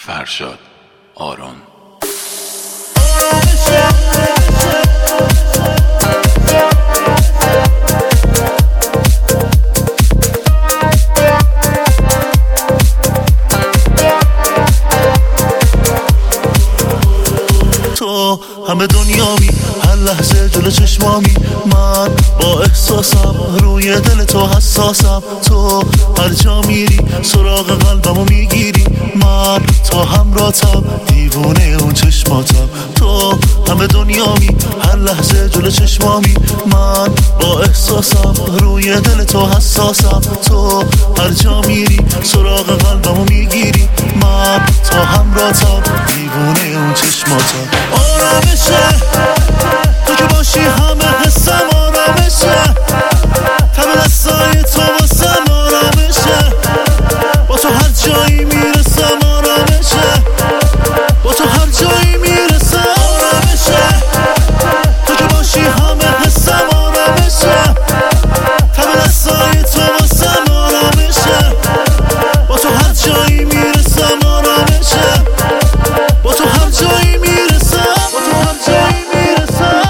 فرشاد آرون. تو همه دنیامی، هر لحظه جلو چشمامی، من با احساسم روی دل تو حساسم. تو هر جا میری سراغ قلبمو میگیری، من تا همراهتم دیوونه اون چشماتم. تو همه دنیامی، هر لحظه جلو چشمامی، من با احساسم روی دل تو حساسم. تو هر جا میری سراغ قلبمو میگیری، من تا همراهتم دیوونه اون چشماتم. آرامشه تو که باشی همه حسم آرامشه، تب دستای تو واسم آرامشه، با تو هر جایی میرسم آرامشه، با تو هر جایی میرسم آرامشه. تو که باشی همه حسم آرامشه، تب دستای تو واسم آرامشه، با تو هر جایی میرسم آرامشه، با تو هر جایی میرسم، با تو هر جایی میرسم.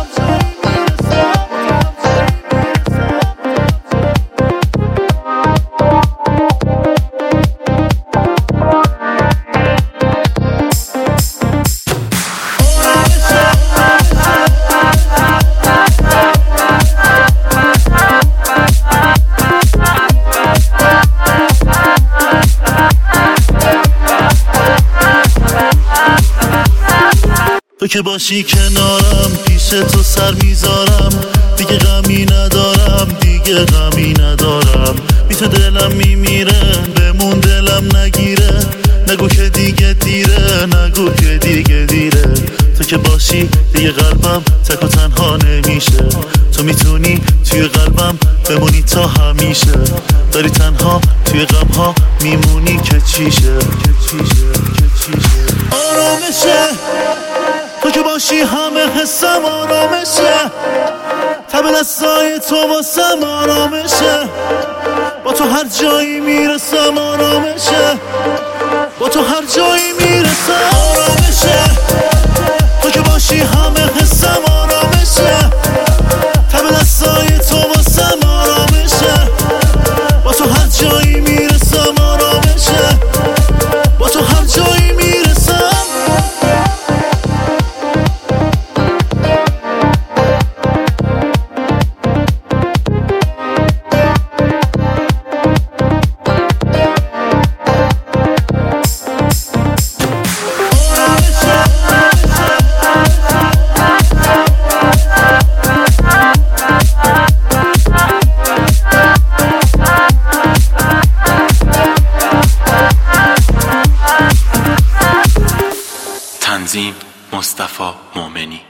تو که باشی کنارم پیش تو سر میذارم، دیگه غمی ندارم، دیگه غمی ندارم. بی تو دلم میمیره، بمون دلم نگیره، نگو که دیگه دیره، نگو که دیگه دیره. تو که باشی دیگه قلبم تک و تنها نمیشه، تو میتونی توی قلبم بمونی تا همیشه. داری تنها توی غمها میمونی که چیشه. آرامشه تو که باشی همه حسم آرامشه، تب دستای تو واسم آرامشه، با تو هر جایی میرسم آرامشه، با تو هر جایی میرسم آرامشه. تو که باشی همه حسم آرامشه، تب دستای تو واسم آرامشه، با تو هر جایی میرسم آرامشه، با تو هر جایی میرسم. تنظیم مصطفی مومنی.